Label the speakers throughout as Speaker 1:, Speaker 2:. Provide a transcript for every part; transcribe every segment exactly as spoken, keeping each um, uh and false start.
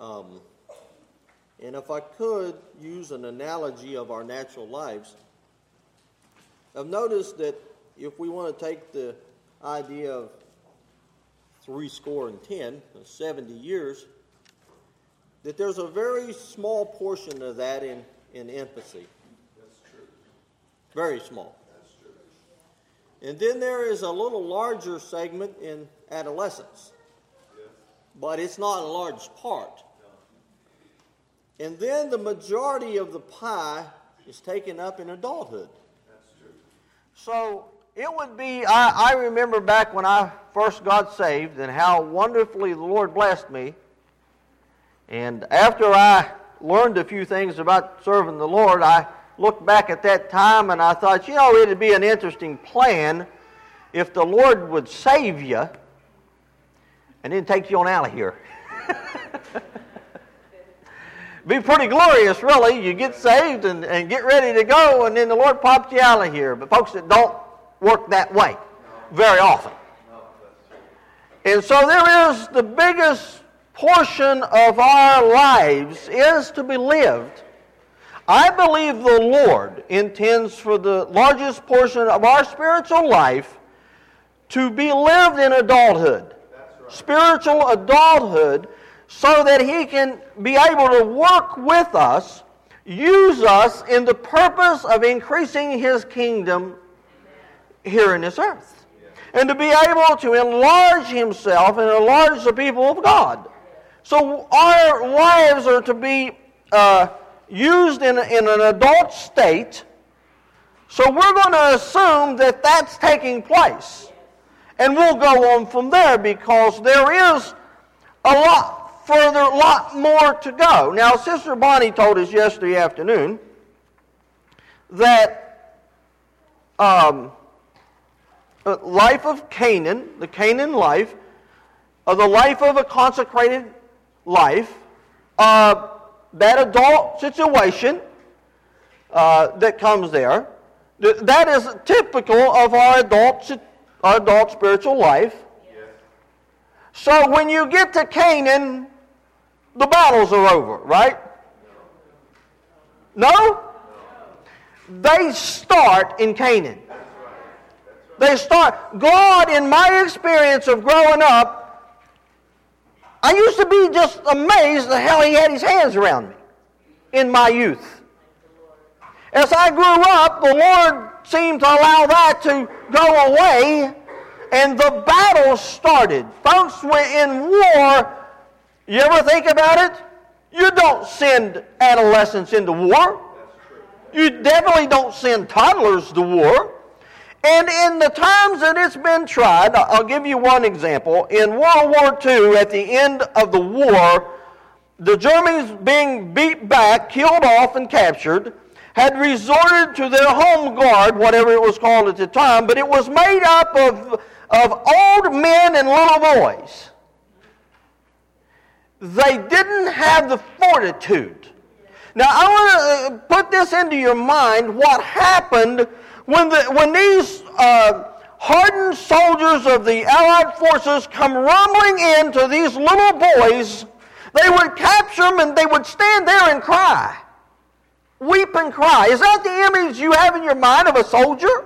Speaker 1: Um, and if I could use an analogy of our natural lives, I've noticed that if we want to take the idea of three score and ten, seventy years, that there's a very small portion of that in, in infancy.
Speaker 2: That's true.
Speaker 1: Very small.
Speaker 2: That's true.
Speaker 1: And then there is a little larger segment in adolescence.
Speaker 2: Yes.
Speaker 1: But it's not a large part. No. And then the majority of the pie is taken up in adulthood.
Speaker 2: That's true.
Speaker 1: So it would be, I, I remember back when I first got saved and how wonderfully the Lord blessed me. And after I learned a few things about serving the Lord, I looked back at that time and I thought, you know, it'd be an interesting plan if the Lord would save you and then take you on out of here. Be pretty glorious, really. You get saved and, and get ready to go, and then the Lord pops you out of here. But folks, it don't work that way very often. And so there is the biggest portion of our lives is to be lived. I believe the Lord intends for the largest portion of our spiritual life to be lived in adulthood. Right. Spiritual adulthood, so that He can be able to work with us, use us in the purpose of increasing His kingdom here in this earth. And to be able to enlarge Himself and enlarge the people of God. So our lives are to be uh, used in, in an adult state. So we're going to assume that that's taking place. And we'll go on from there, because there is a lot further, a lot more to go. Now, Sister Bonnie told us yesterday afternoon that um, the life of Canaan, the Canaan life, uh, the life of a consecrated life, uh, that adult situation uh, that comes there, th- that is typical of our adult, our adult spiritual life. Yes. So when you get to Canaan, the battles are over, right? No? no? They start in Canaan. That's right. That's right. They start. God, in my experience of growing up, I used to be just amazed at how He had His hands around me in my youth. As I grew up, the Lord seemed to allow that to go away, and the battle started. Folks, when in war, you ever think about it? You don't send adolescents into war. You definitely don't send toddlers to war. And in the times that it's been tried, I'll give you one example. In World War Two, at the end of the war, the Germans, being beat back, killed off, and captured, had resorted to their home guard, whatever it was called at the time, but it was made up of, of old men and little boys. They didn't have the fortitude. Now, I want to put this into your mind, what happened when the when these uh, hardened soldiers of the Allied forces come rumbling into these little boys. They would capture them and they would stand there and cry. Weep and cry. Is that the image you have in your mind of a soldier?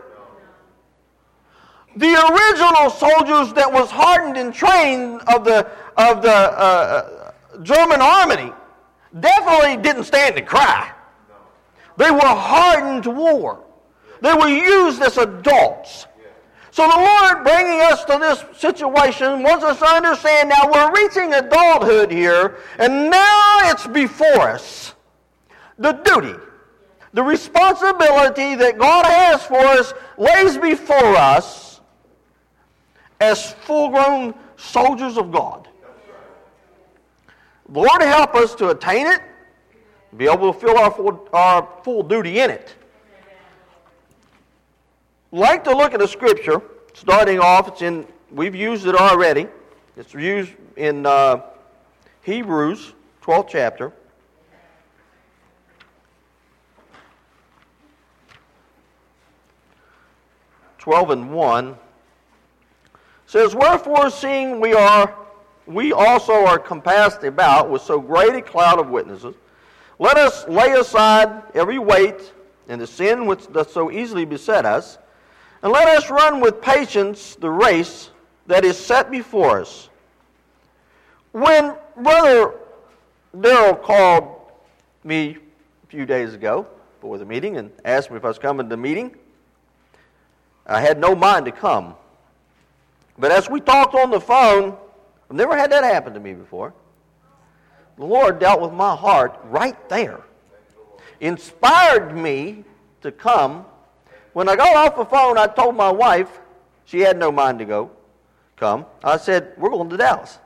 Speaker 1: The original soldiers that was hardened and trained of the, of the uh, German army definitely didn't stand and cry. They were hardened to war. They were used as adults. So the Lord, bringing us to this situation, wants us to understand now we're reaching adulthood here, and now it's before us. The duty, the responsibility that God has for us lays before us as full-grown soldiers of God. Lord, help us to attain it, be able to fill our full, our full duty in it. I'd like to look at a scripture, starting off, it's in, we've used it already. It's used in uh, Hebrews, twelfth chapter. twelve and one. It says, wherefore, seeing we are we also are compassed about with so great a cloud of witnesses, let us lay aside every weight and the sin which doth so easily beset us, and let us run with patience the race that is set before us. When Brother Darrell called me a few days ago for the meeting and asked me if I was coming to the meeting, I had no mind to come. But as we talked on the phone, I've never had that happen to me before. The Lord dealt with my heart right there. Inspired me to come. When I got off the phone, I told my wife, she had no mind to go, come. I said, we're going to Dallas.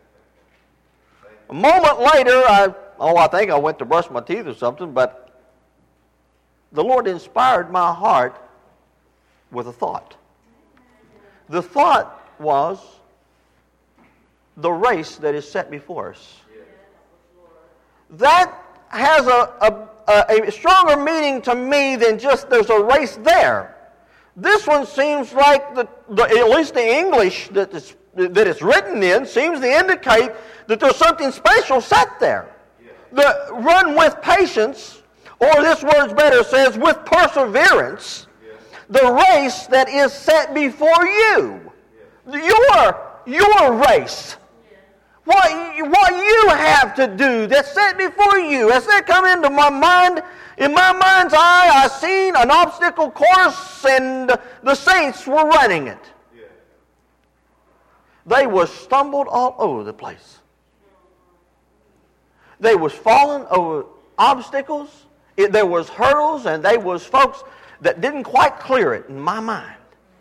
Speaker 1: A moment later, I, oh, I think I went to brush my teeth or something, but the Lord inspired my heart with a thought. The thought was the race that is set before us. That has a, a, a stronger meaning to me than just there's a race there. This one seems like, the, the, at least the English that it's, that it's written in, seems to indicate that there's something special set there. The run with patience, or this word's better, says with perseverance, the race that is set before you. Your, your race. What, what you have to do that's set before you. As that come into my mind, in my mind's eye, I seen an obstacle course and the saints were running it. They was stumbled all over the place. They was falling over obstacles. It, there was hurdles, and they was folks that didn't quite clear it in my mind.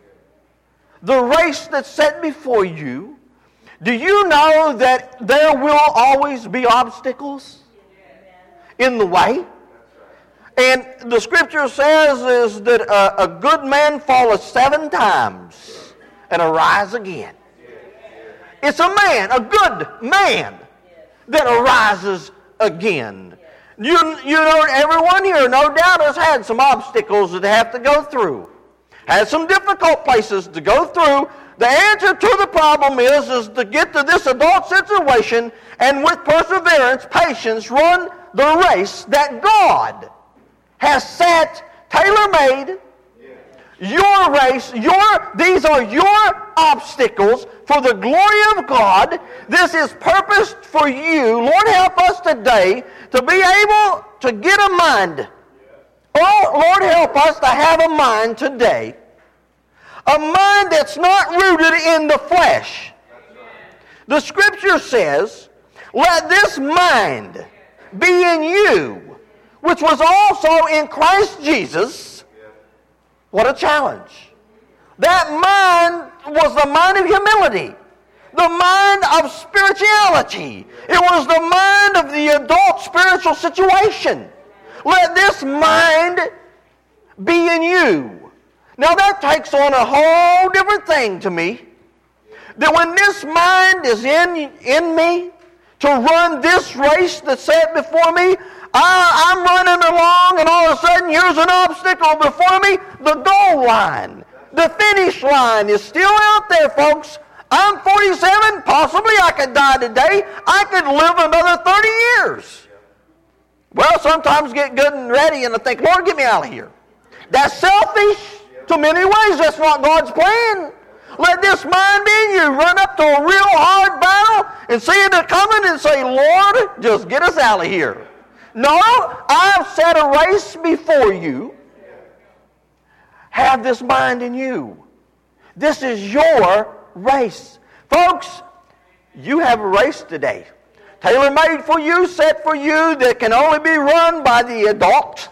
Speaker 1: The race that's set before you, do you know that there will always be obstacles in the way? And the scripture says is that a, a good man falleth seven times and arise again. It's a man, a good man, that arises again. You, you know, everyone here, no doubt, has had some obstacles that they have to go through. Had some difficult places to go through. The answer to the problem is, is to get to this adult situation and with perseverance, patience, run the race that God has set, tailor-made. Your race, your these are your obstacles for the glory of God. This is purposed for you. Lord, help us today to be able to get a mind. Oh, Lord, help us to have a mind today. A mind that's not rooted in the flesh. The scripture says, let this mind be in you, which was also in Christ Jesus. What a challenge. That mind was the mind of humility. The mind of spirituality. It was the mind of the adult spiritual situation. Let this mind be in you. Now that takes on a whole different thing to me. That when this mind is in, in me to run this race that's set before me, I, I'm running along and all of a sudden here's an obstacle before me, the goal line. The finish line is still out there, folks. I'm forty-seven, possibly I could die today. I could live another thirty years. Well, sometimes get good and ready and I think, Lord, get me out of here. That's selfish to many ways. That's not God's plan. Let this mind be in you. Run up to a real hard battle and see it coming and say, Lord, just get us out of here. No, I've set a race before you. Have this mind in you. This is your race. Folks, you have a race today. Tailor-made for you, set for you, that can only be run by the adult.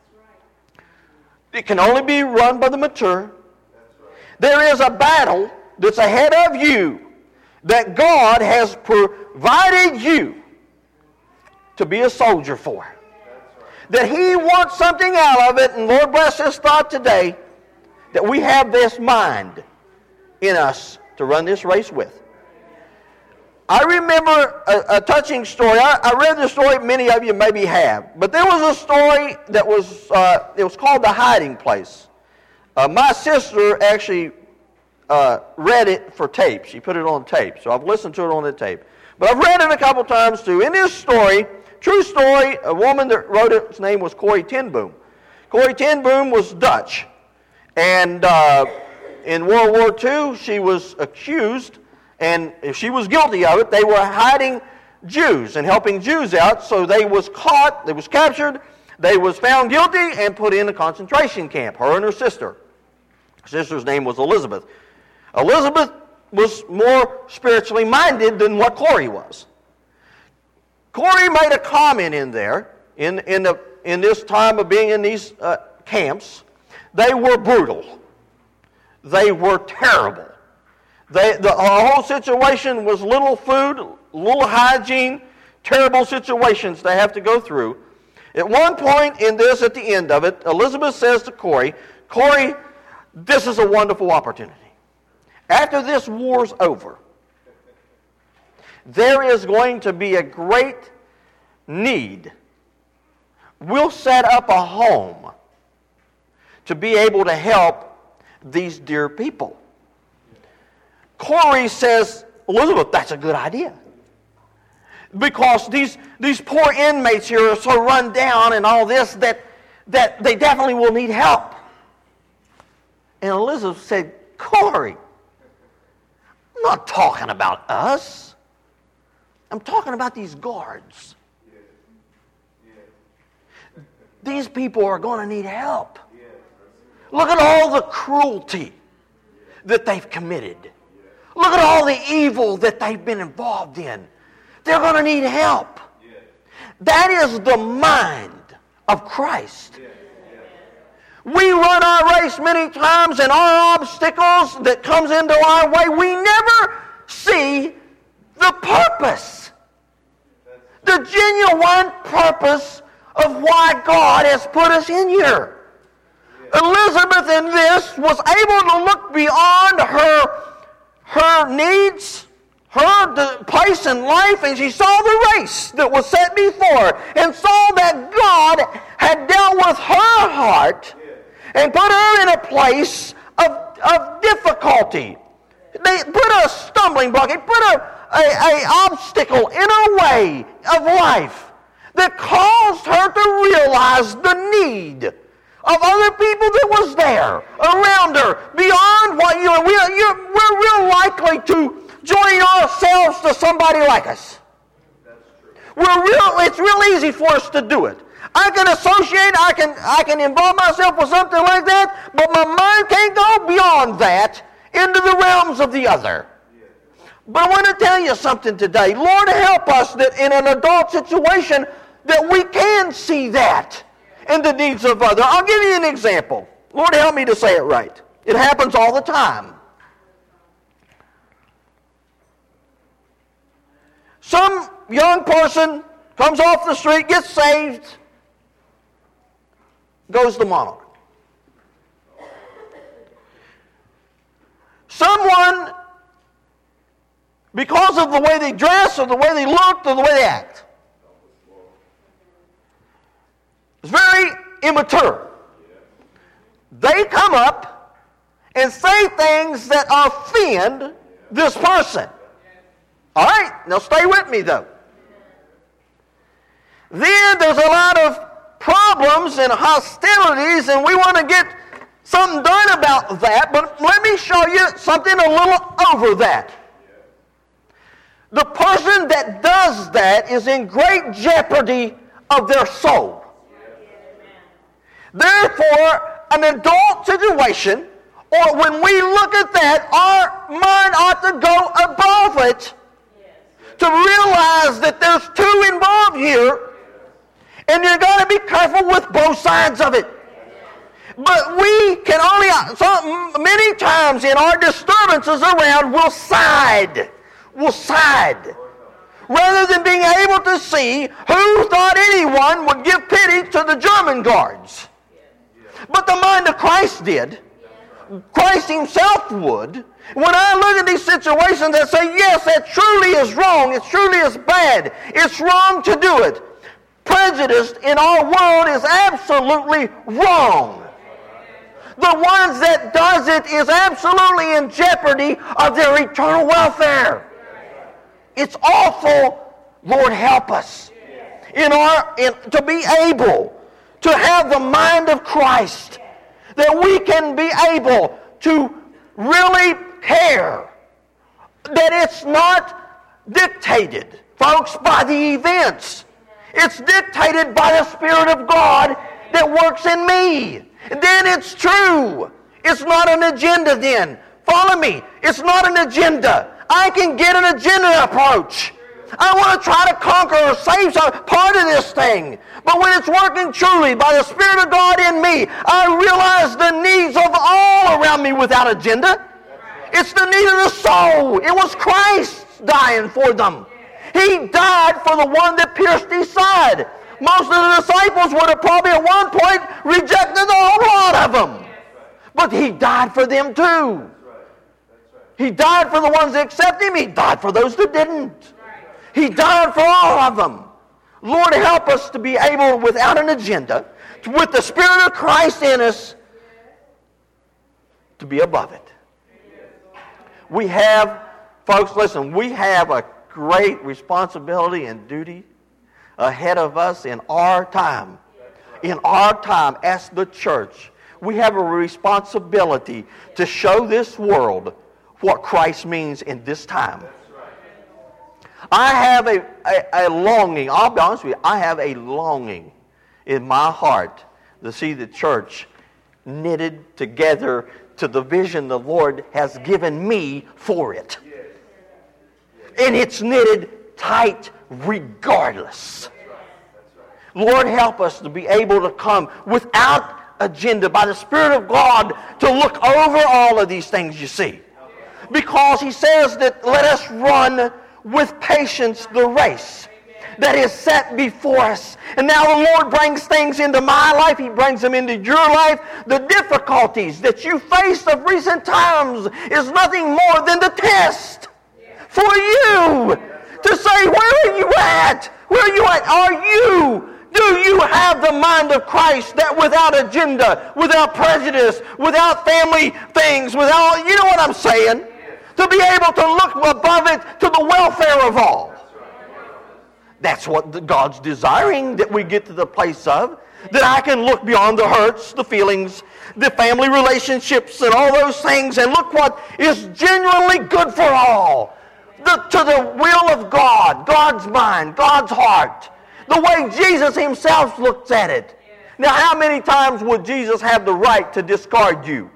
Speaker 1: It can only be run by the mature. There is a battle that's ahead of you that God has provided you to be a soldier for. That He wants something out of it, and Lord bless this thought today, that we have this mind in us to run this race with. I remember a, a touching story. I, I read the story, many of you maybe have, but there was a story that was, uh, it was called The Hiding Place. Uh, my sister actually uh, read it for tape. She put it on tape, so I've listened to it on the tape. But I've read it a couple times too. In this story, true story, a woman that wrote it, his name was Corrie ten Boom. Corrie ten Boom was Dutch, and uh, in World War Two, she was accused, and if she was guilty of it, they were hiding Jews and helping Jews out, so they was caught, they was captured, they was found guilty and put in a concentration camp, her and her sister. Her sister's name was Elizabeth. Elizabeth was more spiritually minded than what Corrie was. Corrie made a comment in there, in, in, the, in this time of being in these uh, camps. They were brutal. They were terrible. They, the whole situation was little food, little hygiene, terrible situations they have to go through. At one point in this, at the end of it, Elizabeth says to Corrie, Corrie, this is a wonderful opportunity. After this war's over, there is going to be a great need. We'll set up a home to be able to help these dear people. Corrie says, Elizabeth, that's a good idea. Because these, these poor inmates here are so run down and all this that, that they definitely will need help. And Elizabeth said, Corrie, I'm not talking about us. I'm talking about these guards. These people are going to need help. Look at all the cruelty that they've committed. Look at all the evil that they've been involved in. They're going to need help. That is the mind of Christ. We run our race many times, and our obstacles that comes into our way, we never see the purpose, the genuine purpose of why God has put us in here. Elizabeth in this was able to look beyond her, her needs, her the place in life, and she saw the race that was set before her, and saw that God had dealt with her heart and put her in a place of, of difficulty. They put a stumbling block, they put a, a, a obstacle in her way of life that caused her to realize the need of other people that was there around her, beyond what you we, you we're real likely to join ourselves to somebody like us. We're real. It's real easy for us to do it. I can associate. I can I can involve myself with something like that, but my mind can't go beyond that into the realms of the other. But I want to tell you something today. Lord, help us that in an adult situation that we can see that in the needs of others. I'll give you an example. Lord, help me to say it right. It happens all the time. Some young person comes off the street, gets saved, goes to Monarch. Someone, because of the way they dress or the way they look or the way they act, is very immature. They come up and say things that offend this person. All right, now stay with me though. Then there's a lot of problems and hostilities, and we want to get something done about that, but let me show you something a little over that. The person that does that is in great jeopardy of their soul. Therefore, an adult situation, or when we look at that, our mind ought to go above it to realize that there's two involved here, and you've got to be careful with both sides of it. But we can only, so many times in our disturbances around, we'll side. We'll side. Rather than being able to see who thought anyone would give pity to the German guards. But the mind of Christ did. Christ himself would. When I look at these situations and say, yes, that truly is wrong. It truly is bad. It's wrong to do it. Prejudice in our world is absolutely wrong. The ones that does it is absolutely in jeopardy of their eternal welfare. It's awful. Lord, help us in our in, to be able to have the mind of Christ, that we can be able to really care, that it's not dictated, folks, by the events. It's dictated by the Spirit of God that works in me. Then it's true. It's not an agenda then. Follow me. It's not an agenda. I can get an agenda approach. I want to try to conquer or save some part of this thing. But when it's working truly by the Spirit of God in me, I realize the needs of all around me without agenda. It's the need of the soul. It was Christ dying for them. He died for the one that pierced his side. Most of the disciples would have probably at one point rejected a whole lot of them. But he died for them too. He died for the ones that accept him. He died for those that didn't. He died for all of them. Lord, help us to be able, without an agenda, to, with the Spirit of Christ in us, to be above it. We have, folks, listen, we have a great responsibility and duty ahead of us in our time. In our time as the church, we have a responsibility to show this world what Christ means in this time. I have a, a, a longing, I'll be honest with you, I have a longing in my heart to see the church knitted together to the vision the Lord has given me for it. And it's knitted tight regardless. Lord, help us to be able to come without agenda by the Spirit of God to look over all of these things you see. Because he says that let us run with patience the race that is set before us. And now the Lord brings things into my life. He brings them into your life. The difficulties that you face of recent times is nothing more than the test for you to say, where are you at? Where are you at? Are you, do you have the mind of Christ that without agenda, without prejudice, without family things, without, you know what I'm saying? To be able to look above it to the welfare of all. That's what God's desiring, that we get to the place of. That I can look beyond the hurts, the feelings, the family relationships, and all those things, and look what is genuinely good for all. The, to the will of God, God's mind, God's heart. The way Jesus himself looks at it. Now, how many times would Jesus have the right to discard you?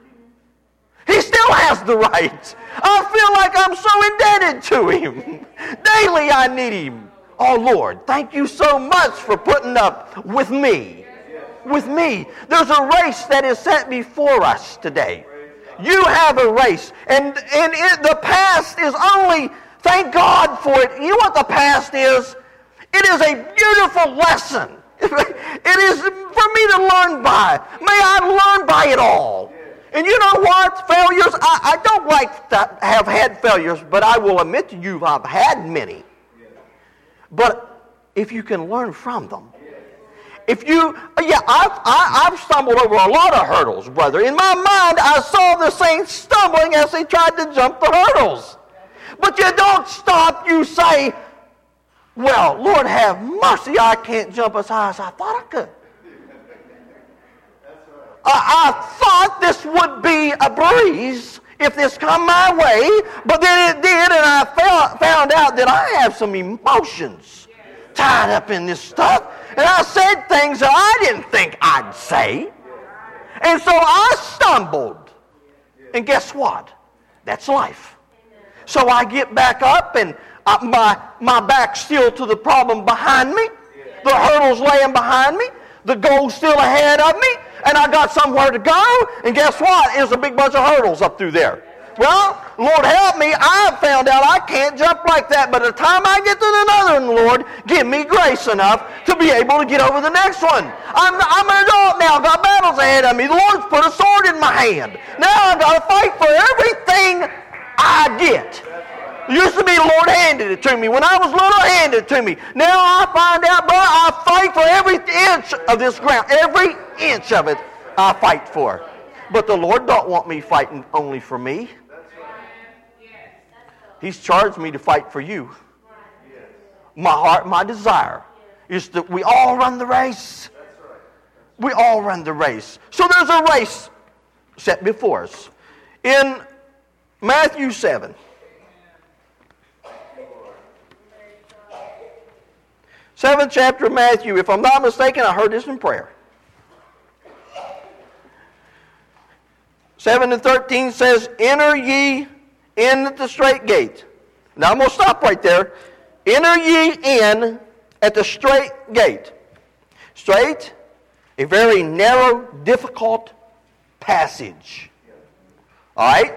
Speaker 1: He still has the right. I feel like I'm so indebted to him. Daily I need him. Oh, Lord, thank you so much for putting up with me. With me. There's a race that is set before us today. You have a race. And, and it, the past is only, thank God for it. You know what the past is? It is a beautiful lesson. It is for me to learn by. May I learn by it all. And you know what? Failures, I, I don't like to have had failures, but I will admit to you I've had many. But if you can learn from them. If you, yeah, I've, I, I've stumbled over a lot of hurdles, brother. In my mind, I saw the saints stumbling as they tried to jump the hurdles. But you don't stop, you say, well, Lord have mercy, I can't jump as high as I thought I could. I, I thought this would be a breeze if this come my way, but then it did, and I felt, found out that I have some emotions tied up in this stuff, and I said things that I didn't think I'd say, and so I stumbled. And guess what? That's life. So I get back up, and I, my, my back's still to the problem behind me, the hurdle's laying behind me, the goal's still ahead of me, and I got somewhere to go, and guess what? There's a big bunch of hurdles up through there. Well, Lord help me, I found out I can't jump like that, but the time I get to another one, Lord, give me grace enough to be able to get over the next one. I'm, I'm an adult now, got battles ahead of me. The Lord's put a sword in my hand. Now I've got to fight for everything I get. It used to be the Lord handed it to me. When I was little, handed it to me. Now I find out, boy, I fight for every inch of this ground. Every inch of it I fight for. But the Lord don't want me fighting only for me. He's charged me to fight for you. My heart, my desire is that we all run the race. We all run the race. So there's a race set before us. In Matthew seven, seventh chapter of Matthew, if I'm not mistaken, I heard this in prayer. seven and thirteen says, enter ye in at the straight gate. Now I'm going to stop right there. Enter ye in at the straight gate. Straight, a very narrow, difficult passage. All right?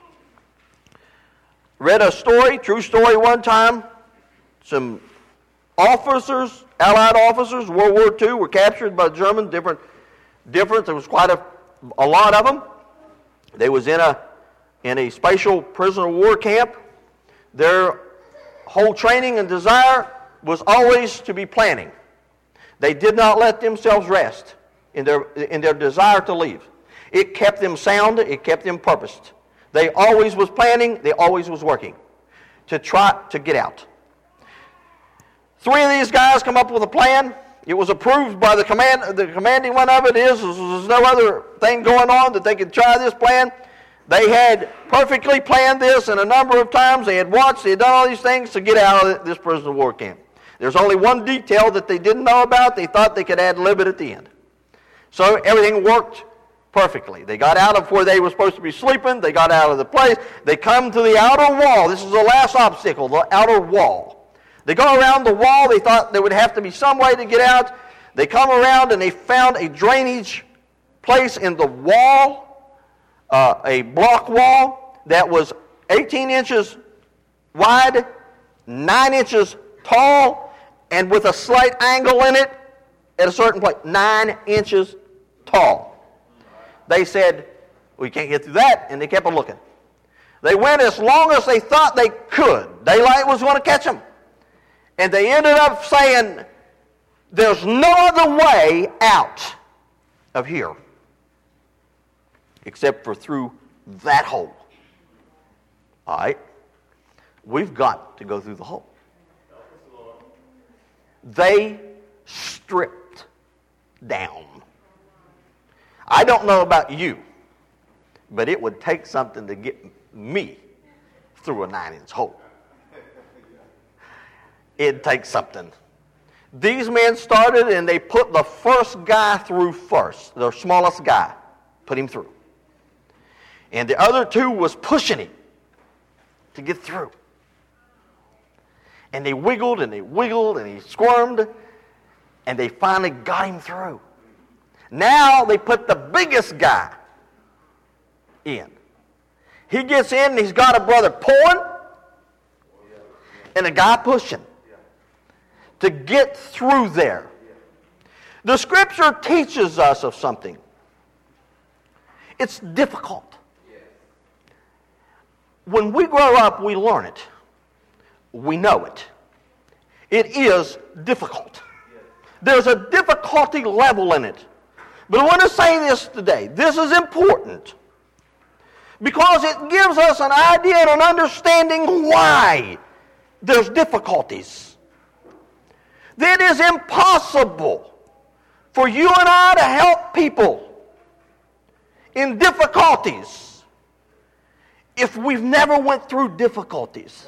Speaker 1: Read a story, true story one time. Some officers, Allied officers, World War Two, were captured by the Germans. Different, different. There was quite a, a lot of them. They was in a in a special prisoner of war camp. Their whole training and desire was always to be planning. They did not let themselves rest in their in their desire to leave. It kept them sound. It kept them purposed. They always was planning. They always was working to try to get out. Three of these guys come up with a plan. It was approved by the command. The commanding one of it is there's no other thing going on that they could try this plan. They had perfectly planned this, and a number of times they had watched, they had done all these things to get out of this prisoner of war camp. There's only one detail that they didn't know about. They thought they could ad lib it at the end. So everything worked perfectly. They got out of where they were supposed to be sleeping. They got out of the place. They come to the outer wall. This is the last obstacle, the outer wall. They go around the wall. They thought there would have to be some way to get out. They come around and they found a drainage place in the wall, uh, a block wall that was eighteen inches wide, nine inches tall, and with a slight angle in it at a certain place, nine inches tall. They said, we can't get through that, and they kept on looking. They went as long as they thought they could. Daylight was going to catch them. And they ended up saying, there's no other way out of here except for through that hole. All right? We've got to go through the hole. They stripped down. I don't know about you, but it would take something to get me through a nine-inch hole. It'd take something. These men started and they put the first guy through first, the smallest guy, put him through. And the other two was pushing him to get through. And they wiggled and they wiggled and he squirmed and they finally got him through. Now they put the biggest guy in. He gets in and he's got a brother pulling and a guy pushing to get through there. The scripture teaches us of something. It's difficult. When we grow up, we learn it. We know it. It is difficult. There's a difficulty level in it. But I want to say this today. This is important because it gives us an idea and an understanding why there's difficulties. That it is impossible for you and I to help people in difficulties if we've never went through difficulties.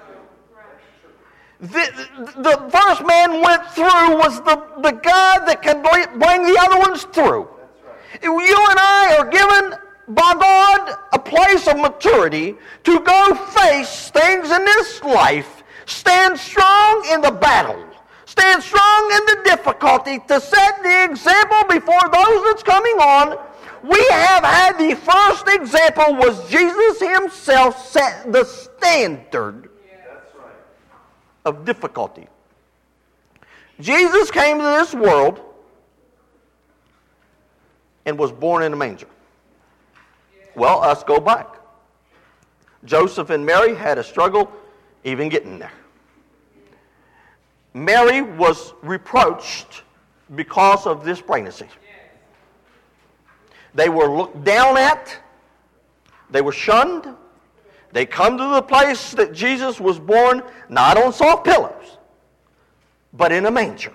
Speaker 1: The, the first man went through was the, the guy that can bring the other ones through. You and I are given by God a place of maturity to go face things in this life, stand strong in the battle, stand strong in the difficulty, to set the example before those that's coming on. We have had the first example was Jesus himself set the standard of difficulty. Jesus came to this world and was born in a manger. Well, us go back. Joseph and Mary had a struggle even getting there. Mary was reproached because of this pregnancy. They were looked down at. They were shunned. They come to the place that Jesus was born, not on soft pillows, but in a manger.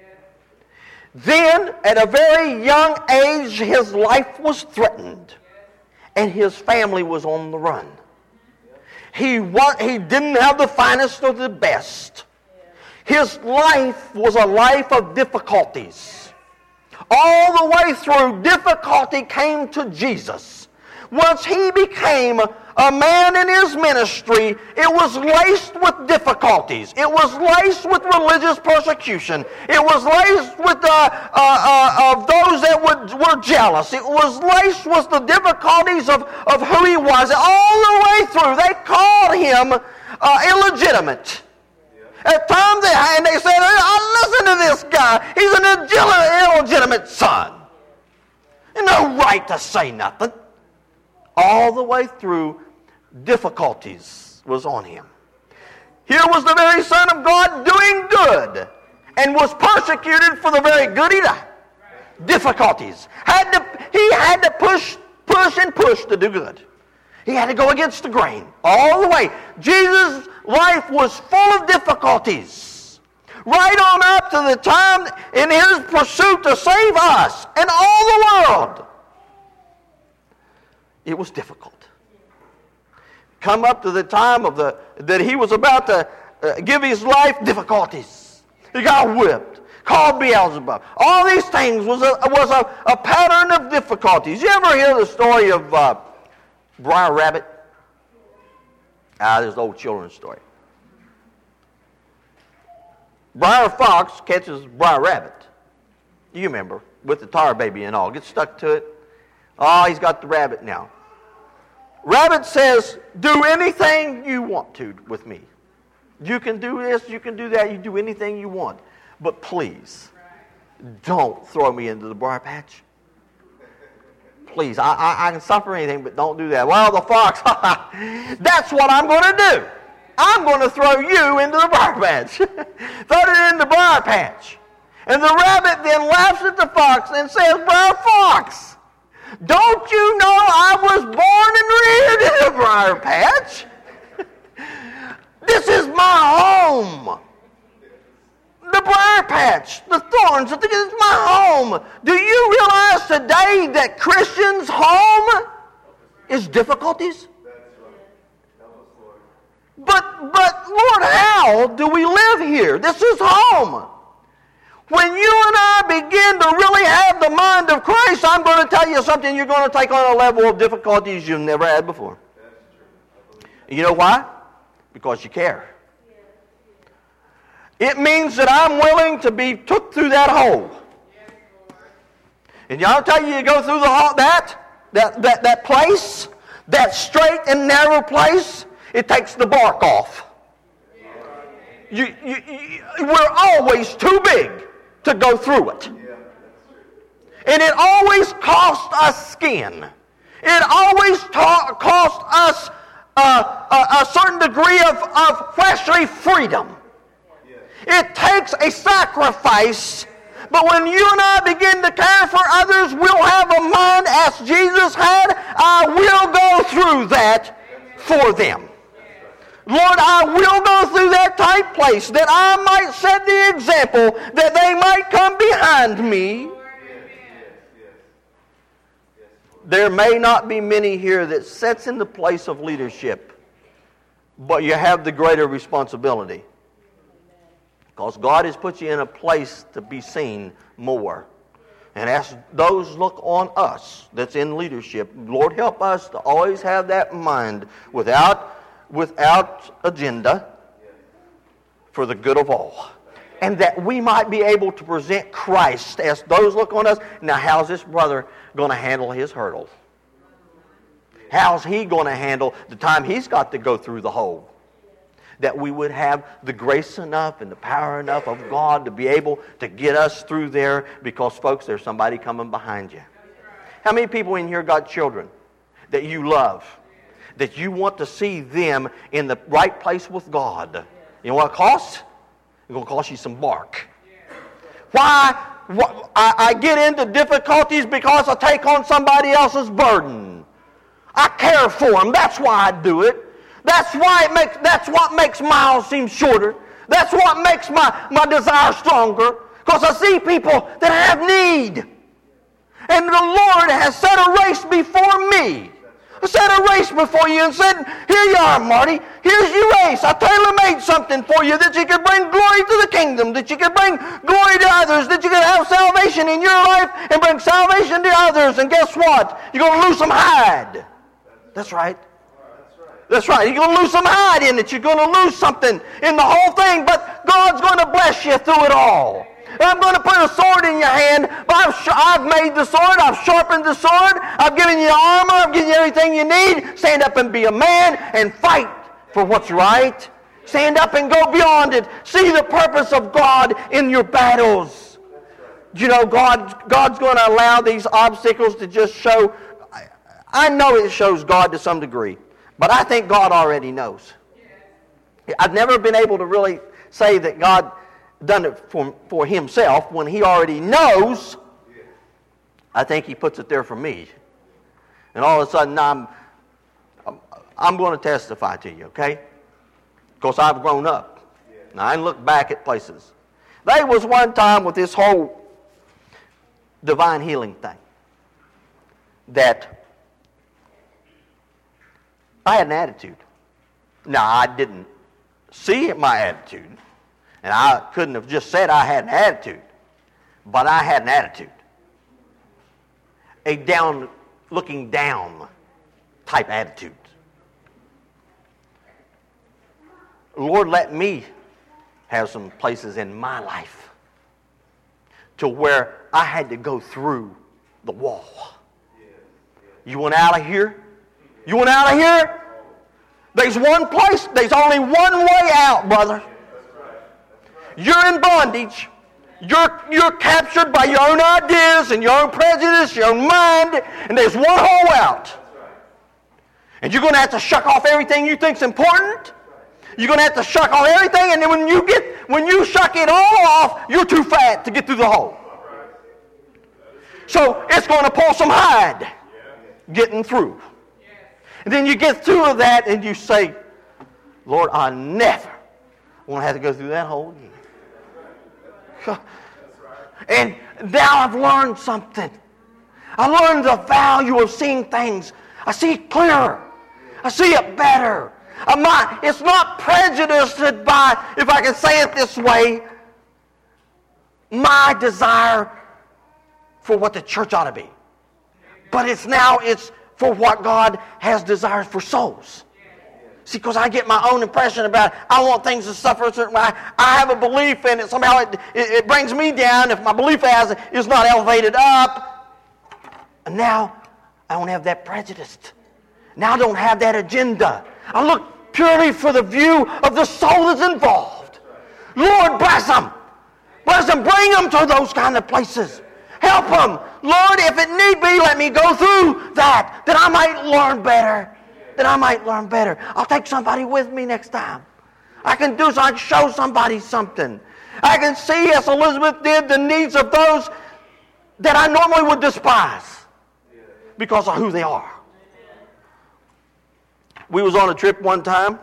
Speaker 1: Then, at a very young age, his life was threatened, and his family was on the run. He, wa- he didn't have the finest or the best. His life was a life of difficulties. All the way through, difficulty came to Jesus. Once he became a man in his ministry, it was laced with difficulties. It was laced with religious persecution. It was laced with uh, uh, uh, of those that would, were jealous. It was laced with the difficulties of, of who he was. All the way through, they called him uh, illegitimate. At times, they, and they said, oh, listen to this guy. He's an illegitimate son. There's no right to say nothing. All the way through, difficulties was on him. Here was the very Son of God doing good and was persecuted for the very good he did. Difficulties. Had to, he had to push, push, and push to do good. He had to go against the grain all the way. Jesus' life was full of difficulties. Right on up to the time in his pursuit to save us and all the world. It was difficult. Come up to the time of the that he was about to uh, give his life, difficulties. He got whipped, called Beelzebub. All these things was a, was a, a pattern of difficulties. You ever hear the story of uh, Briar Rabbit? Ah, there's an old children's story. Briar Fox catches Briar Rabbit. You remember, with the tar baby and all. Gets stuck to it. Oh, he's got the rabbit now. Rabbit says, do anything you want to with me. You can do this, you can do that, you do anything you want. But please, don't throw me into the briar patch. Please, I, I, I can suffer anything, but don't do that. Well, the fox, that's what I'm going to do. I'm going to throw you into the briar patch. Throw it in the briar patch. And the rabbit then laughs at the fox and says, Briar Fox, don't you know I was born and reared in a briar patch? This is my home. The briar patch, the thorns, this is my home. Do you realize today that Christians' home is difficulties? But, but Lord, how do we live here? This is home. When you and I begin to really have the mind of Christ, I'm going to tell you something, you're going to take on a level of difficulties you've never had before. You know why? Because you care. It means that I'm willing to be took through that hole. And I'll tell you, you go through the hole, that, that, that, that place, that straight and narrow place, it takes the bark off. You, you, you, we're always too big to go through it. And it always costs us skin. It always ta- costs us uh, a, a certain degree of, of fleshly freedom. It takes a sacrifice. But when you and I begin to care for others, we'll have a mind as Jesus had. I will go through that for them. Lord, I will go through that tight place that I might set the example that they might come behind me. There may not be many here that sits in the place of leadership, but you have the greater responsibility. Because God has put you in a place to be seen more. And as those look on us that's in leadership, Lord, help us to always have that mind without without agenda for the good of all. And that we might be able to present Christ as those look on us. Now, how's this brother going to handle his hurdle? How's he going to handle the time he's got to go through the hole? That we would have the grace enough and the power enough of God to be able to get us through there, because, folks, there's somebody coming behind you. How many people in here got children that you love, that you want to see them in the right place with God? You know what it costs? It's going to cost you some bark. Why? I, I get into difficulties because I take on somebody else's burden. I care for them. That's why I do it. That's why it makes. That's what makes miles seem shorter. That's what makes my, my desire stronger. Because I see people that have need. And the Lord has set a race before me. Set a race before you and said, here you are, Marty. Here's your race. I tailor-made something for you that you could bring glory to the kingdom, that you could bring glory to others, that you could have salvation in your life and bring salvation to others. And guess what? You're going to lose some hide. That's right. That's right. You're going to lose some hide in it. You're going to lose something in the whole thing, but God's going to bless you through it all. I'm going to put a sword in your hand, but I've, sh- I've made the sword, I've sharpened the sword, I've given you armor, I've given you everything you need. Stand up and be a man and fight for what's right. Stand up and go beyond it. See the purpose of God in your battles. You know, God, God's going to allow these obstacles to just show. I, I know it shows God to some degree, but I think God already knows. I've never been able to really say that God done it for, for himself when he already knows. I think he puts it there for me. And all of a sudden I'm I'm, I'm going to testify to you, okay? Because I've grown up. Now I look back at places. There was one time with this whole divine healing thing that I had an attitude. Now I didn't see my attitude. And I couldn't have just said I had an attitude, but I had an attitude. A down, looking down type attitude. Lord, let me have some places in my life to where I had to go through the wall. You want out of here? You want out of here? There's one place, there's only one way out, brother. You're in bondage. You're, you're captured by your own ideas and your own prejudice, your own mind, and there's one hole out. And you're going to have to shuck off everything you think's important. You're going to have to shuck off everything, and then when you get when you shuck it all off, you're too fat to get through the hole. So it's going to pull some hide getting through. And then you get through that and you say, Lord, I never want to have to go through that hole again. And now I've learned something. I learned the value of seeing things. I see it clearer. I see it better. I'm not, it's not prejudiced by, if I can say it this way, my desire for what the church ought to be. But it's now, it's for what God has desires for souls. See, because I get my own impression about it. I want things to suffer a certain way. I have a belief in it. Somehow it, it, it brings me down if my belief has is not elevated up. And now I don't have that prejudice. Now I don't have that agenda. I look purely for the view of the soul that's involved. Lord, bless them. Bless them. Bring them to those kind of places. Help them. Lord, if it need be, let me go through that, that I might learn better. That I might learn better. I'll take somebody with me next time. I can do so. I can show somebody something. I can see, as Elizabeth did, the needs of those that I normally would despise because of who they are. We was on a trip one time.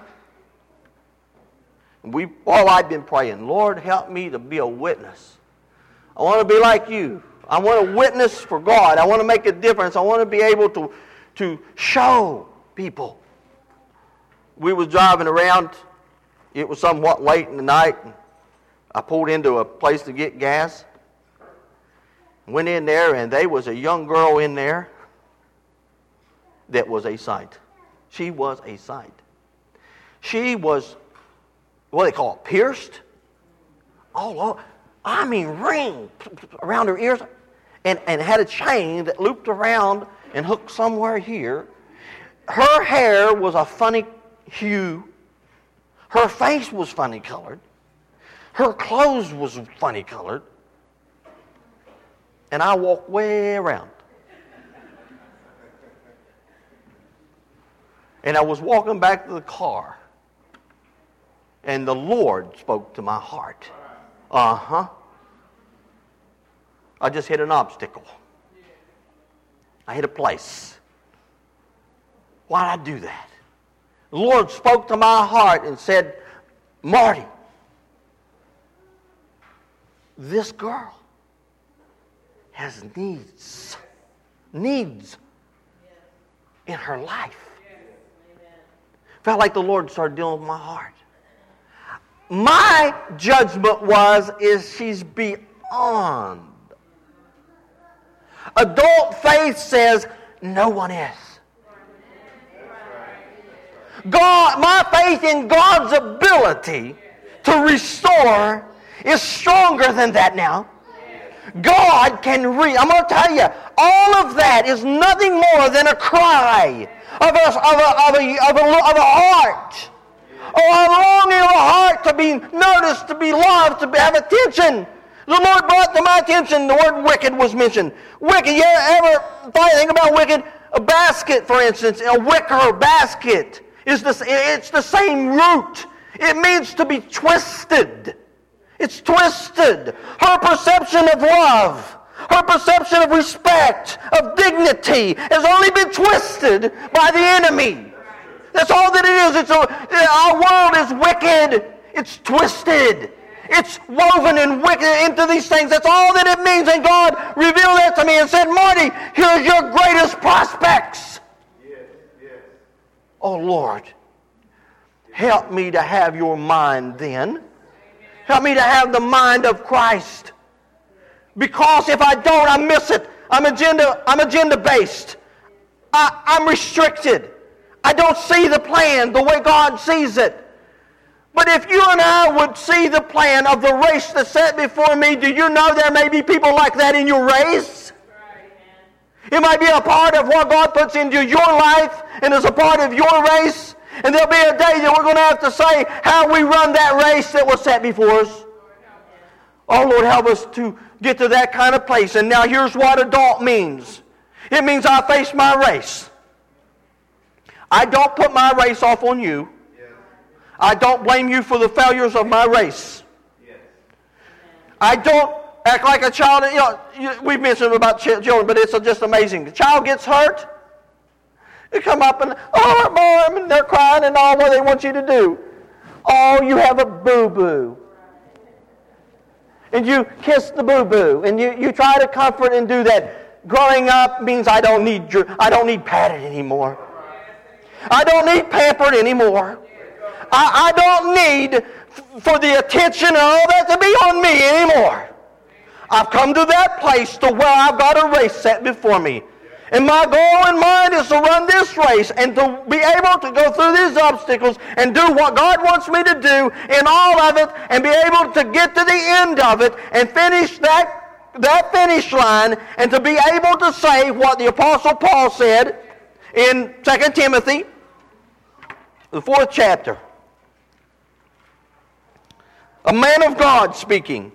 Speaker 1: And we all I'd been praying, Lord, help me to be a witness. I want to be like you. I want to witness for God. I want to make a difference. I want to be able to, to show people. We was driving around. It was somewhat late in the night. I pulled into a place to get gas. Went in there, and there was a young girl in there that was a sight. She was a sight. She was, what do they call it, pierced? All over. I mean, ring around her ears. And, and had a chain that looped around and hooked somewhere here. Her hair was a funny hue. Her face was funny colored. Her clothes was funny colored. And I walked way around. And I was walking back to the car. And the Lord spoke to my heart. Uh-huh. I just hit an obstacle. I hit a place. Why'd I do that? The Lord spoke to my heart and said, Marty, this girl has needs. Needs in her life. Felt like the Lord started dealing with my heart. My judgment was, is she's beyond. Adult faith says, no one is. God, my faith in God's ability to restore is stronger than that now. God can re... I'm going to tell you, all of that is nothing more than a cry of a, of a, of a, of a, of a heart. Oh, a longing of a heart to be noticed, to be loved, to have attention. The Lord brought to my attention the word wicked was mentioned. Wicked, you ever thought anything about wicked? A basket, for instance, a wicker basket. Is the, it's the same root. It means to be twisted. It's twisted. Her perception of love, her perception of respect, of dignity has only been twisted by the enemy. That's all that it is. It's a, our world is wicked. It's twisted. It's woven and wicked into these things. That's all that it means. And God revealed that to me and said, Marty, here's your greatest prospects.
Speaker 2: Yes, yes.
Speaker 1: Oh, Lord, help me to have your mind then. Help me to have the mind of Christ. Because if I don't, I miss it. I'm agenda, I'm agenda-based. I, I'm restricted. I don't see the plan the way God sees it. But if you and I would see the plan of the race that's set before me, do you know there may be people like that in your race? It might be a part of what God puts into your life and is a part of your race. And there'll be a day that we're going to have to say how we run that race that was set before us. Oh, Lord, help us to get to that kind of place. And now here's what adult means. It means I face my race. I don't put my race off on you. I don't blame you for the failures of my race. I don't act like a child. You know, we've mentioned about children, but it's just amazing. The child gets hurt. You come up and, oh, boy, and they're crying and all what they want you to do. Oh, you have a boo-boo. And you kiss the boo-boo. And you, you try to comfort and do that. Growing up means I don't need your, I don't need patted anymore. I don't need pampered anymore. I, I don't need for the attention and all that to be on me anymore. I've come to that place to where I've got a race set before me. And my goal in mind is to run this race and to be able to go through these obstacles and do what God wants me to do in all of it and be able to get to the end of it and finish that, that finish line and to be able to say what the Apostle Paul said in Second Timothy, the fourth chapter. A man of God speaking.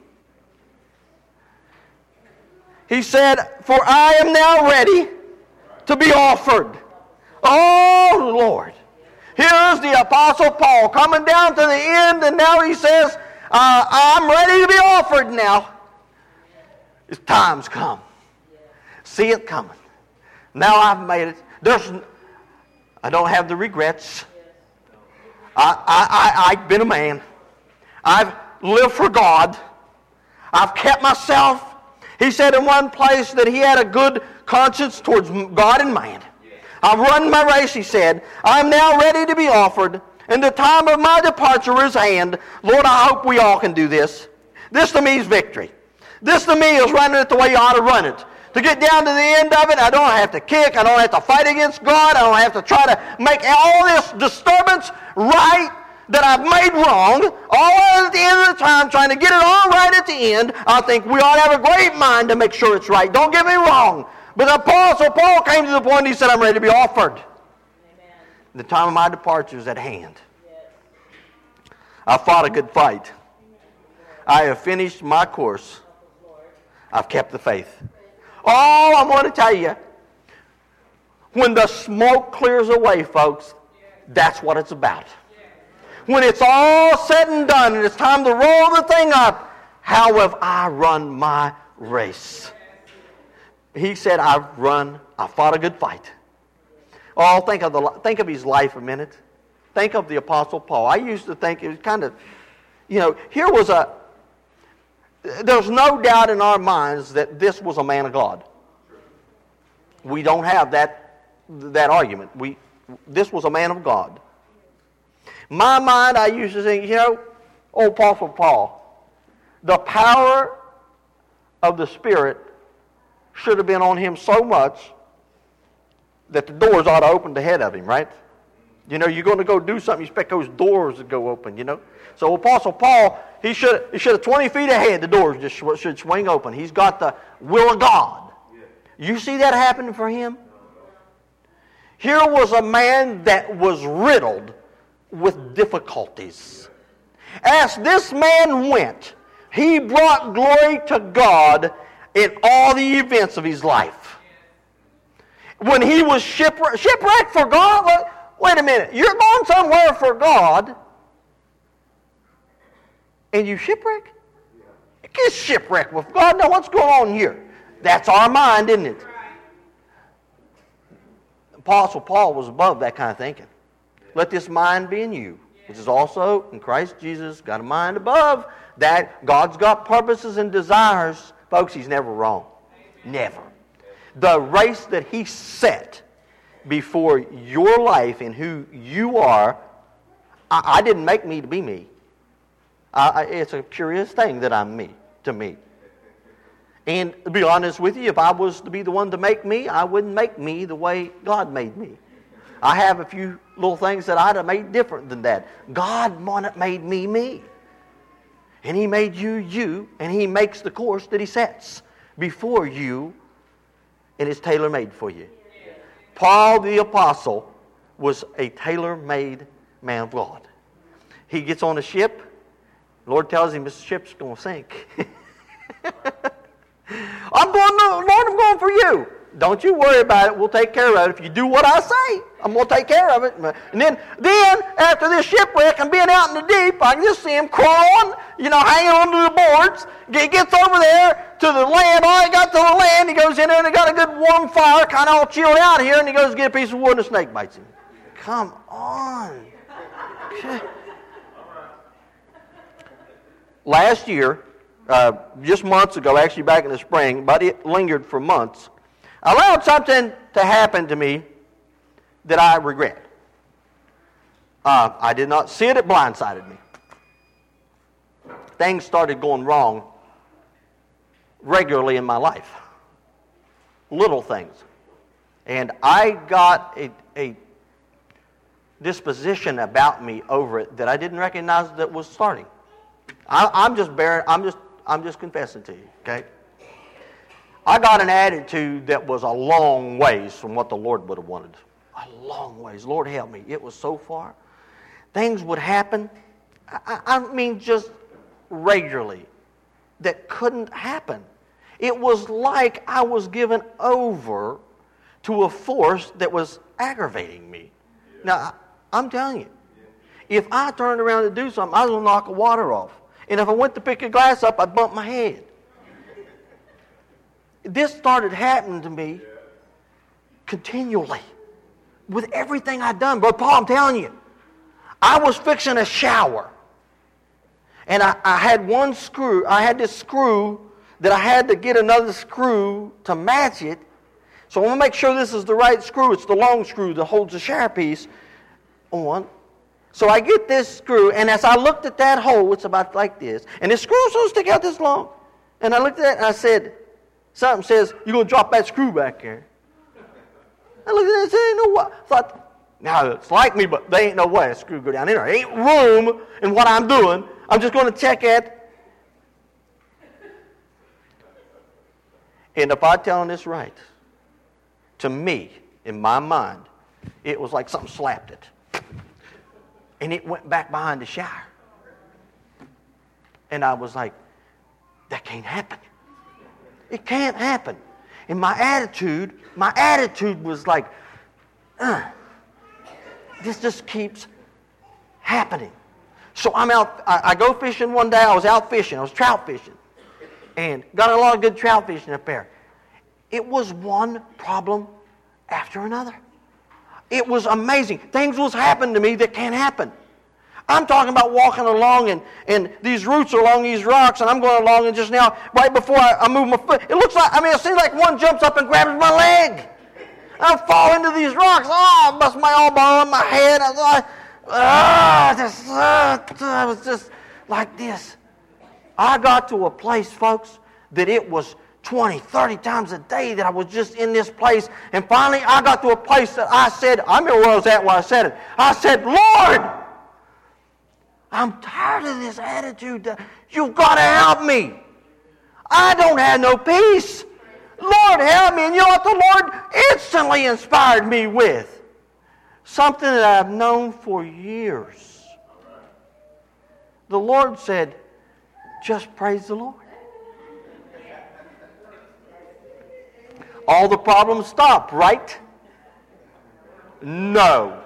Speaker 1: He said, for I am now ready to be offered. Oh, Lord. Here's the Apostle Paul coming down to the end, and now he says, uh, I'm ready to be offered now. His time's come. See it coming. Now I've made it. There's, I don't have the regrets. I, I, I, I've been a man. I've lived for God. I've kept myself. He said in one place that he had a good conscience towards God and man. I've run my race, he said. I'm now ready to be offered, and the time of my departure is at hand. Lord, I hope we all can do this. This to me is victory. This to me is running it the way you ought to run it. To get down to the end of it, I don't have to kick. I don't have to fight against God. I don't have to try to make all this disturbance right that I've made wrong, all at the end of the time, trying to get it all right at the end. I think we ought to have a great mind to make sure it's right. Don't get me wrong. But the Apostle Paul came to the point, he said, I'm ready to be offered. Amen. The time of my departure is at hand. Yes. I fought a good fight. I have finished my course. I've kept the faith. Oh, I want to tell you, when the smoke clears away, folks, that's what it's about. When it's all said and done and it's time to roll the thing up, how have I run my race? he said, I've run, I fought a good fight. Oh, think of the think of his life a minute. Think of the Apostle Paul. I used to think it was kind of, you know, here was a, there's no doubt in our minds that this was a man of God. We don't have that that argument. We this was a man of God. My mind, I used to think, you know, old Apostle Paul, the power of the Spirit should have been on him so much that the doors ought to open ahead of him, right? You know, you're going to go do something, you expect those doors to go open, you know. So Apostle Paul, he should he should have twenty feet ahead, the doors just should swing open. He's got the will of God. You see that happening for him? Here was a man that was riddled with difficulties. As this man went, he brought glory to God in all the events of his life. When he was shipwrecked, shipwrecked for God, wait a minute, you're going somewhere for God, and you shipwreck? Get shipwrecked with God. Now what's going on here? That's our mind, isn't it? Apostle Paul was above that kind of thinking. Let this mind be in you, which is also in Christ Jesus. Got a mind above that. God's got purposes and desires. Folks, he's never wrong. Never. The race that he set before your life and who you are, I, I didn't make me to be me. I, I, it's a curious thing that I'm me, to me. And to be honest with you, if I was to be the one to make me, I wouldn't make me the way God made me. I have a few little things that I'd have made different than that. God made me me. And he made you you, and he makes the course that he sets before you, and it's tailor-made for you. Paul the Apostle was a tailor-made man of God. He gets on a ship. The Lord tells him this ship's going to sink. I'm going, Lord, I'm going for you. Don't you worry about it. We'll take care of it. If you do what I say, I'm going to take care of it. And then, then after this shipwreck and being out in the deep, I can just see him crawling, you know, hanging onto the boards. He gets over there to the land. Oh, he got to the land. He goes in there and he got a good warm fire, kind of all chilled out here, and he goes to get a piece of wood and a snake bites him. Come on. Last year, uh, just months ago, actually back in the spring, but it lingered for months, I allowed something to happen to me that I regret. Uh, I did not see it. It blindsided me. Things started going wrong regularly in my life. Little things. And I got a, a disposition about me over it that I didn't recognize that was starting. I, I'm just bearing, I'm just, I'm just confessing to you, okay? I got an attitude that was a long ways from what the Lord would have wanted. A long ways. Lord help me. It was so far. Things would happen, I, I mean just regularly, that couldn't happen. It was like I was given over to a force that was aggravating me. Now, I'm telling you, if I turned around to do something, I was going to knock the water off. And if I went to pick a glass up, I'd bump my head. This started happening to me continually with everything I'd done. But Paul, I'm telling you, I was fixing a shower. And I, I had one screw. I had this screw that I had to get another screw to match it. So I want to make sure this is the right screw. It's the long screw that holds the shower piece on. So I get this screw, and as I looked at that hole, it's about like this, and this screw's supposed to stick out this long. And I looked at it, and I said, something says, you're going to drop that screw back there. I looked at it and said, ain't no way. I thought, now it's like me, but there ain't no way a screw go down in there. There ain't room in what I'm doing. I'm just going to check it. And if I'm telling this right, to me, in my mind, it was like something slapped it. And it went back behind the shower. And I was like, that can't happen. It can't happen. And my attitude, my attitude was like, uh, this just keeps happening. So I'm out, I, I go fishing one day. I was out fishing. I was trout fishing. And got a lot of good trout fishing up there. it was one problem after another. It was amazing. Things was happening to me that can't happen. I'm talking about walking along and, and these roots are along these rocks, and I'm going along, and just now, right before I, I move my foot, it looks like, I mean, it seems like one jumps up and grabs my leg. I fall into these rocks. Oh, I bust my elbow on my head. I was like, ah, just, uh, I was just like this. I got to a place, folks, that it was twenty, thirty times a day that I was just in this place. And finally, I got to a place that I said, I remember where I was at when I said it. I said, Lord, I'm tired of this attitude. You've got to help me. I don't have no peace. Lord, help me. And you know what the Lord instantly inspired me with? Something that I've known for years. The Lord said, just praise the Lord. All the problems stop, right? No.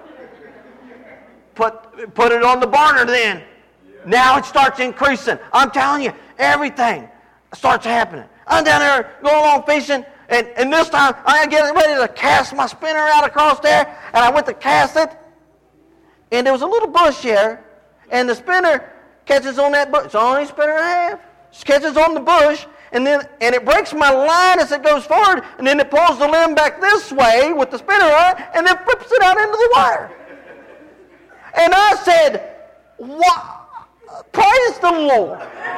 Speaker 1: Put, put it on the burner then. Now it starts increasing. I'm telling you, everything starts happening. I'm down there going along fishing, and, and this time I get ready to cast my spinner out across there, and I went to cast it, and there was a little bush here, and the spinner catches on that bush. It's the only spinner I have. It catches on the bush, and then and it breaks my line as it goes forward, and then it pulls the limb back this way with the spinner on it, and then flips it out into the water. And I said, "What? Praise the Lord!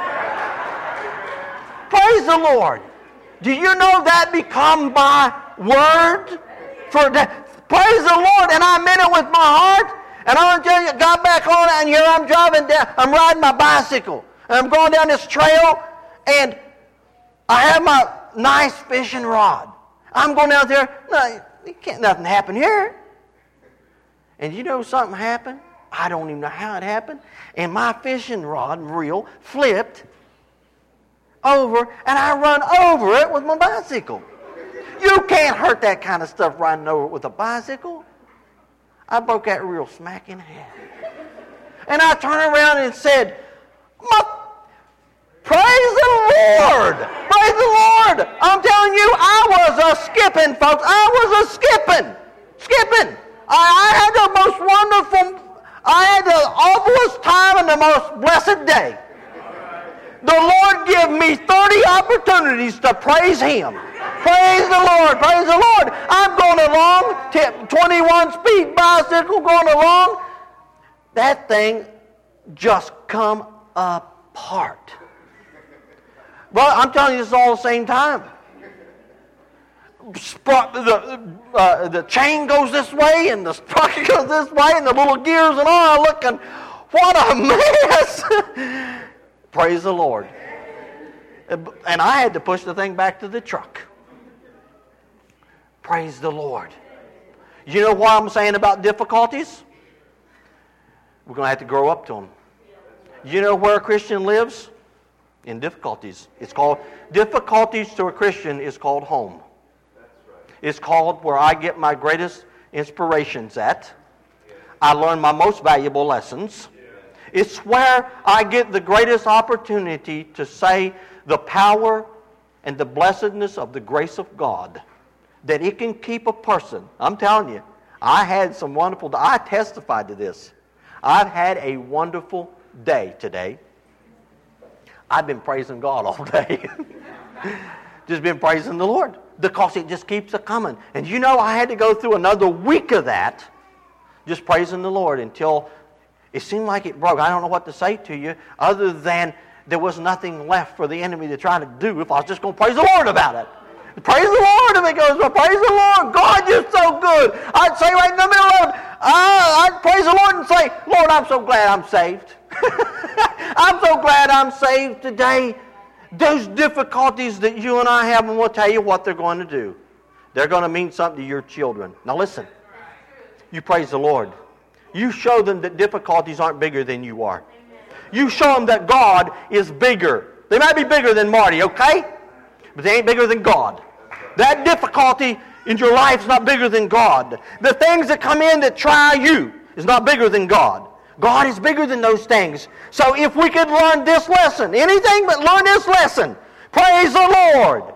Speaker 1: Praise the Lord! Do you know that become my word for that? Praise the Lord!" And I meant it with my heart. And I want to tell you, got back on, and here I'm driving down. I'm riding my bicycle, and I'm going down this trail, and I have my nice fishing rod. I'm going down there. No, can't nothing happen here. And you know something happened? I don't even know how it happened. And my fishing rod and reel flipped over, and I run over it with my bicycle. You can't hurt that kind of stuff riding over it with a bicycle. I broke that reel smack in half. And I turned around and said, praise the Lord! Praise the Lord! I'm telling you, I was a skipping, folks. I was a skipping. Skipping. I, I had the most wonderful, I had the awfulest time and the most blessed day. The Lord gave me thirty opportunities to praise Him. Praise the Lord, praise the Lord. I'm going along, twenty-one speed bicycle going along. That thing just come apart. Well, I'm telling you this all at the same time. The, uh, the chain goes this way, and the sprocket goes this way, and the little gears and all are looking, what a mess. Praise the Lord. And I had to push the thing back to the truck. Praise the Lord. You know what I'm saying about difficulties? We're going to have to grow up to them. You know where a Christian lives? In difficulties. It's called, difficulties to a Christian is called home. It's called where I get my greatest inspirations at. I learn my most valuable lessons. It's where I get the greatest opportunity to say the power and the blessedness of the grace of God. That it can keep a person. I'm telling you, I had some wonderful, I testified to this. I've had a wonderful day today. I've been praising God all day. Just been praising the Lord. Because it just keeps a coming. And you know, I had to go through another week of that. Just praising the Lord until it seemed like it broke. I don't know what to say to you other than there was nothing left for the enemy to try to do if I was just going to praise the Lord about it. Praise the Lord. If it goes, well, praise the Lord. God, you're so good. I'd say right in the middle of it, uh, I'd praise the Lord and say, Lord, I'm so glad I'm saved. I'm so glad I'm saved today. Those difficulties that you and I have, and we'll tell you what they're going to do. They're going to mean something to your children. Now listen. You praise the Lord. You show them that difficulties aren't bigger than you are. You show them that God is bigger. They might be bigger than Marty, okay? But they ain't bigger than God. That difficulty in your life is not bigger than God. The things that come in that try you is not bigger than God. God is bigger than those things. So if we could learn this lesson, anything but learn this lesson, praise the Lord.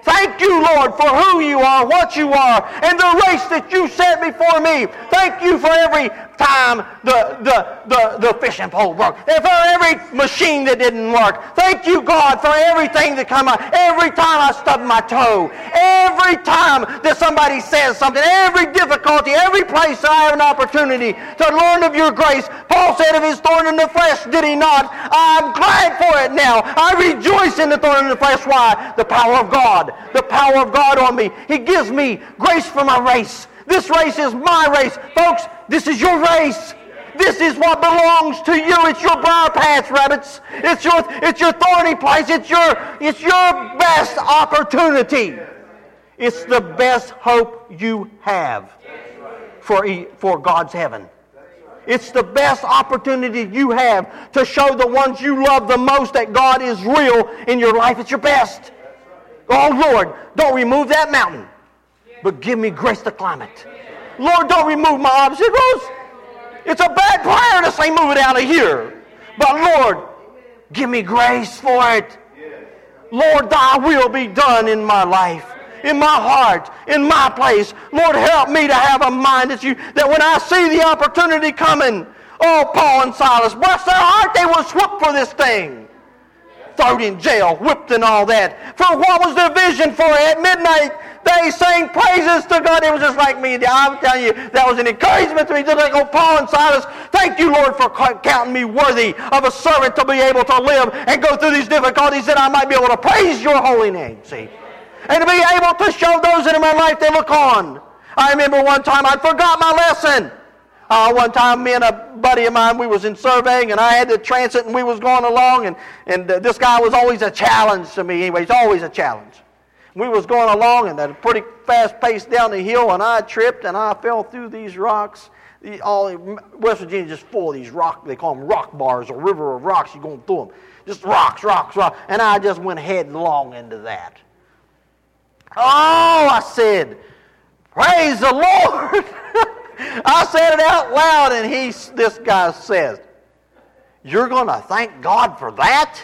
Speaker 1: Thank you, Lord, for who you are, what you are, and the race that you set before me. Thank you for every time the, the, the, the fishing pole broke, and for every machine that didn't work. Thank you, God, for everything that come out. Every time I stub my toe, every time that somebody says something, every difficulty, every place that I have an opportunity to learn of your grace. Paul said of his thorn in the flesh, did he not? I'm glad for it now. I rejoice in the thorn in the flesh. Why? The power of God. The power of God on me. He gives me grace for my race. This race is my race. Folks, this is your race. This is what belongs to you. It's your briar path, rabbits. It's your, it's your thorny place. It's your, it's your best opportunity. It's the best hope you have for, for God's heaven. It's the best opportunity you have to show the ones you love the most that God is real in your life. It's your best. Oh, Lord, don't remove that mountain, but give me grace to climb it. Lord, don't remove my obstacles. It's a bad prayer to say move it out of here. But Lord, give me grace for it. Lord, thy will be done in my life, in my heart, in my place. Lord, help me to have a mind that you, that when I see the opportunity coming, oh, Paul and Silas, bless their heart, they will swoop for this thing. Thrown in jail, whipped and all that. For what was their vision for at midnight? They sang praises to God. It was just like me. I'm telling you, that was an encouragement to me. Just like old Paul and Silas. Thank you, Lord, for counting me worthy of a servant to be able to live and go through these difficulties that I might be able to praise your holy name. See? And to be able to show those that in my life they look on. I remember one time I forgot my lesson. Uh, one time, me and a buddy of mine, we was in surveying, and I had to transit, and we was going along, and, and uh, this guy was always a challenge to me. Anyway, he's always a challenge. We was going along, and at a pretty fast pace down the hill, and I tripped, and I fell through these rocks. The, all West Virginia is just full of these rock, they call them rock bars, a river of rocks. You're going through them. Just rocks, rocks, rocks. And I just went headlong into that. Oh, I said, praise the Lord. I said it out loud, and he, this guy says, you're going to thank God for that?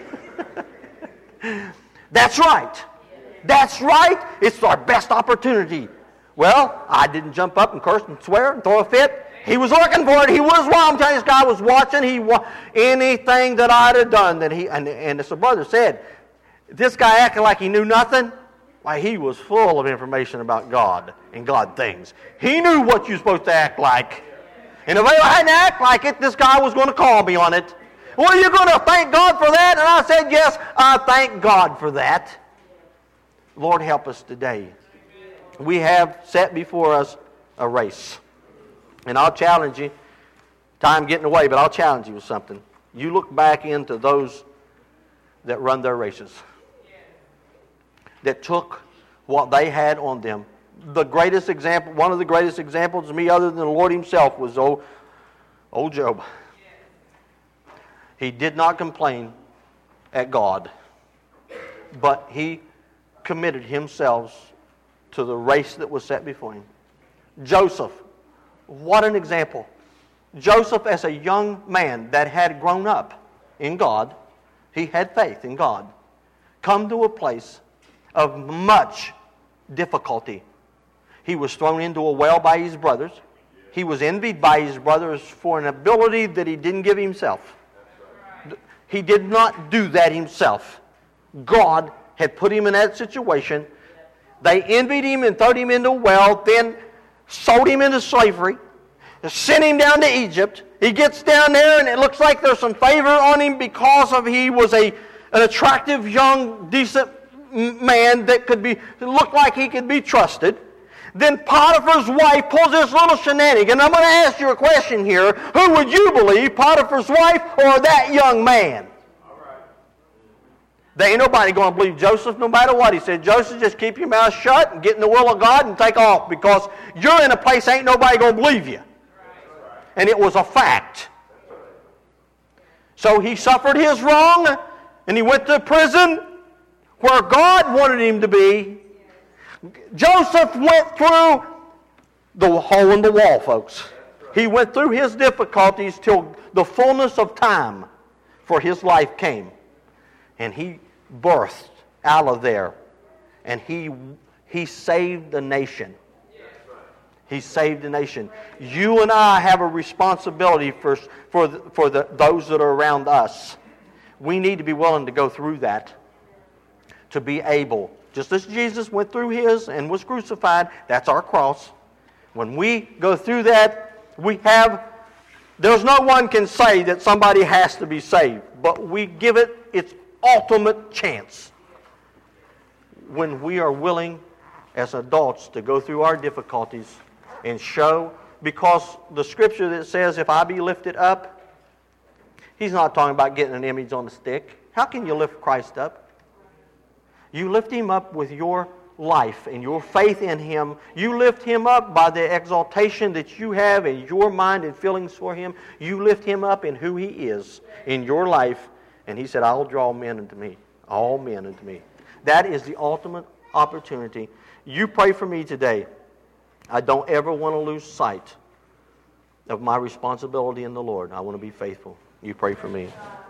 Speaker 1: That's right. That's right. It's our best opportunity. Well, I didn't jump up and curse and swear and throw a fit. He was looking for it. He was wrong. I'm telling you, this guy was watching. He wa- anything that I'd have done that he, and, and as the brother said, this guy acted like he knew nothing. Why, he was full of information about God and God things. He knew what you're supposed to act like. And if I hadn't act like it, this guy was going to call me on it. Well, you're going to thank God for that? And I said, yes, I thank God for that. Lord, help us today. We have set before us a race. And I'll challenge you. Time getting away, but I'll challenge you with something. You look back into those that run their races, that took what they had on them. The greatest example, one of the greatest examples to me other than the Lord himself was old, old Job. He did not complain at God, but he committed himself to the race that was set before him. Joseph, what an example. Joseph, as a young man that had grown up in God, he had faith in God, come to a place of much difficulty. He was thrown into a well by his brothers. He was envied by his brothers for an ability that he didn't give himself. He did not do that himself. God had put him in that situation. They envied him and threw him into a well, then sold him into slavery, sent him down to Egypt. He gets down there and it looks like there's some favor on him because of he was a an attractive, young, decent man that could be looked like he could be trusted. Then Potiphar's wife pulls this little shenanigan. I'm going to ask you a question here. Who would you believe, Potiphar's wife or that young man? All right. There ain't nobody going to believe Joseph no matter what. He said, Joseph, just keep your mouth shut and get in the will of God and take off because you're in a place ain't nobody going to believe you. And it was a fact. So he suffered his wrong and he went to prison where God wanted him to be. Joseph went through the hole in the wall, folks. He went through his difficulties till the fullness of time for his life came. And he birthed out of there and he he saved the nation. He saved the nation. You and I have a responsibility for for the, for the, those that are around us. We need to be willing to go through that to be able, just as Jesus went through his and was crucified. That's our cross. When we go through that, we have. There's no one can say that somebody has to be saved, but we give it its ultimate chance when we are willing as adults to go through our difficulties and show, because the scripture that says, if I be lifted up, he's not talking about getting an image on a stick. How can you lift Christ up? You lift him up with your life and your faith in him. You lift him up by the exaltation that you have in your mind and feelings for him. You lift him up in who he is in your life. And he said, I'll draw men unto me. All men unto me. That is the ultimate opportunity. You pray for me today. I don't ever want to lose sight of my responsibility in the Lord. I want to be faithful. You pray for me.